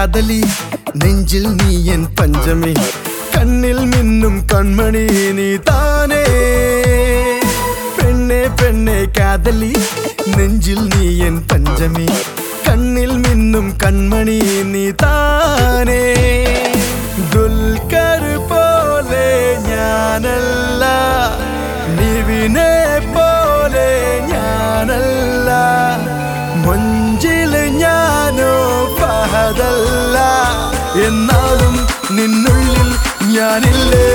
കാതലി നെഞ്ചിൽ നീ എൻ പഞ്ചമി കണ്ണിൽ മിന്നും കൺമണി നീ താനേ പെണ്ണെ പെണ്ണെ കാതലി നെഞ്ചിൽ നീ എൻ പഞ്ചമി കണ്ണിൽ മിന്നും കൺമണി നീ താനേ ദുൽഖർ പോലെ ഞാനല്ല നിവിനെ പോലെ ഞാനല്ല മൊഞ്ചില് ഞാനോ ഫഹദല്ല എന്നാലും നിന്നുള്ളിൽ ഞാനില്ലേ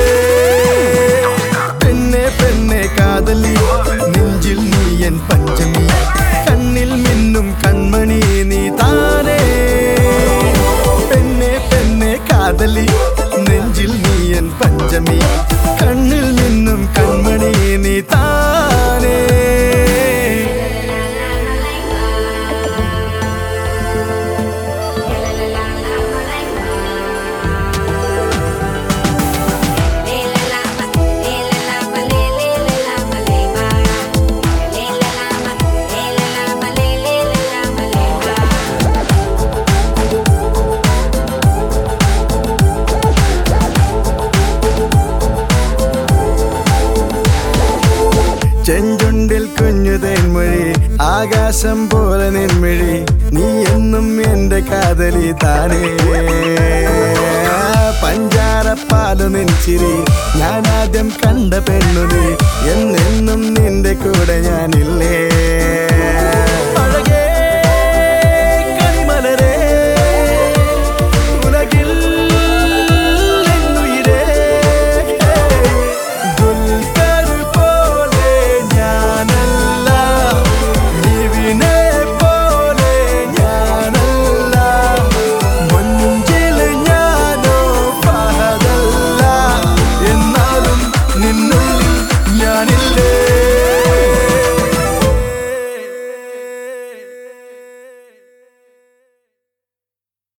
പെണ്ണെ പെണ്ണെ കാതലി നെഞ്ചിൽ നീ എൻ പഞ്ചമി കണ്ണിൽ മിന്നും കൺമണി നീ താനേ പെണ്ണെ പെണ്ണെ കാതലി നെഞ്ചിൽ നീ എൻ പഞ്ചമി കണ്ണിൽ മിന്നും കൺമണി നീ താനേ ചെഞ്ചുണ്ടിൽ കുഞ്ഞു തേൻമൊഴി ആകാശം പോലെ നിൻമിഴി നീ എന്നും എന്റെ കാതലി താനേ പഞ്ചാരപ്പാലു നിൻചിരി ഞാൻ ആദ്യം കണ്ട പെണ്ണു നീ എന്നെന്നും നിന്റെ കൂടെ ഞാനില്ലേ